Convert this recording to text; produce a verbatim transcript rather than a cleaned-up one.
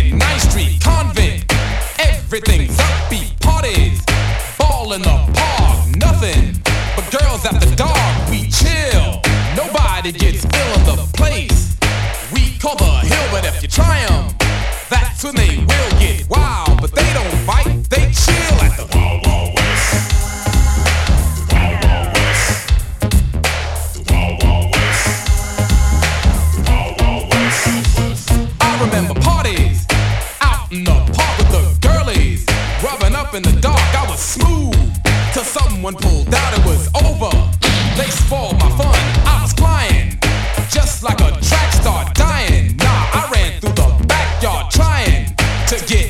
Market, ninth Street, Convent. Everything's upbeat, parties, ball in the park, nothing but girls at the dark. We chill, nobody gets ill in the place. We call the hill, but if you try 'em, that's when they will get wild. But they don't fight, they chill at the Wild Wild West. The Wild Wild West. The Wild Wild West. The Wild Wild West. I remember parties out in the park with the girlies, rubbing up in the dark. I was smooth till someone pulled out. It was over. They spoiled my fun. I was flying just like a track star dying. Nah, I ran through the backyard trying to get